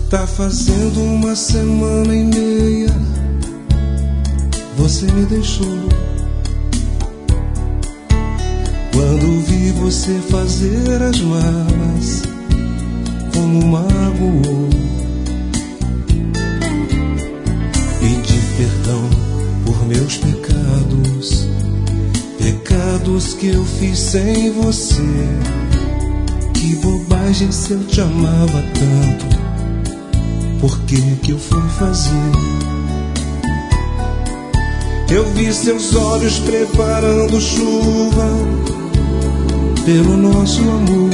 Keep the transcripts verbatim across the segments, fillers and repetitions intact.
Tá fazendo uma semana e meia, você me deixou. Quando vi você fazer as malas, como magoou. Pedi perdão por meus pecados, pecados que eu fiz sem você. Que bobagem, se eu te amava tanto, por que que eu fui fazer? Eu vi seus olhos preparando chuva pelo nosso amor.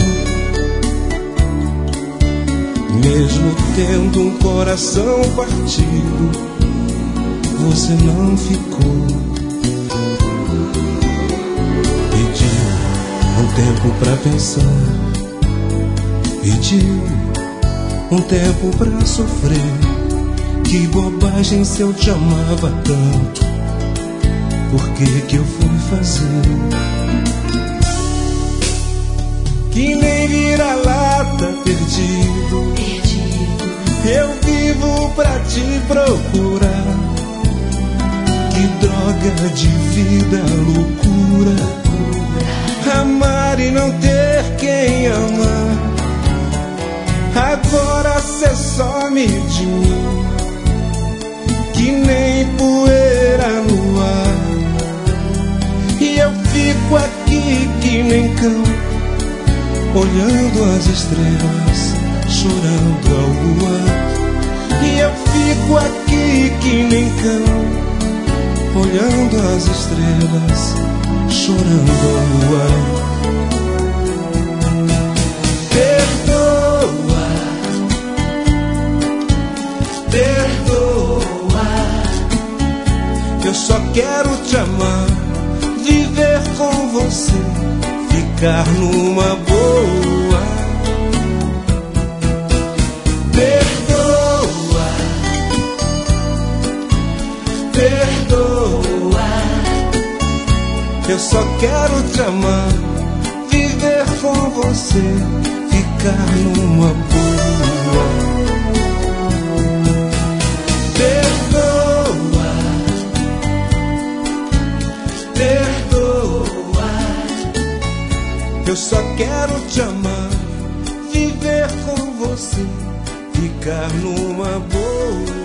Mesmo tendo um coração partido, você não ficou. Pediu um tempo pra pensar, pediu um tempo pra sofrer. Que bobagem, se eu te amava tanto, por que que eu fui fazer? Que nem vira-lata perdido, perdido, eu vivo pra te procurar. Que droga de vida, loucura, loucura. Amar e não ter quem amar. Agora cê some de mim, que nem poeira no ar. E eu fico aqui que nem cão, olhando as estrelas, chorando ao luar. E eu fico aqui que nem cão, olhando as estrelas, chorando ao luar. Perdoa, perdoa, eu só quero te amar, viver com você, ficar numa boa. Perdoa, perdoa, eu só quero te amar, viver com você, ficar numa boa. Perdoa, perdoa, eu só quero te amar, viver com você, ficar numa boa.